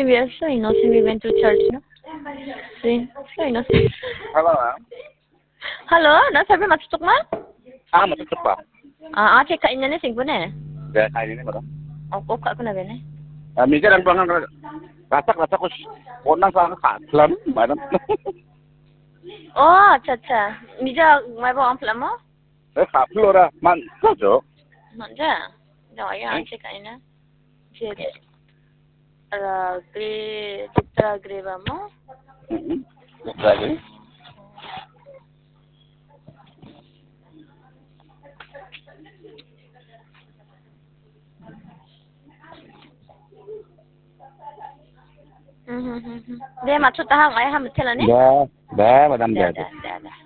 we are so innocent. We went to church, no? So innocent. Hello. Halo, nasabi matutok man? Matutok pa. Ate kain na ni singko na eh. Kaya kain ini, madam. Opo ka ako na ba na? Minsan ang bangang rasak ko unang sa katlam, madam. Oh, acha. Mija may ba ang pala mo? Kaplora, man, so. Manja. No, ayan, ate kain na. Sige. Citra gray ba mo? Lagi. Dia matut tahang ay ham tela ni? Da, madam da. Da.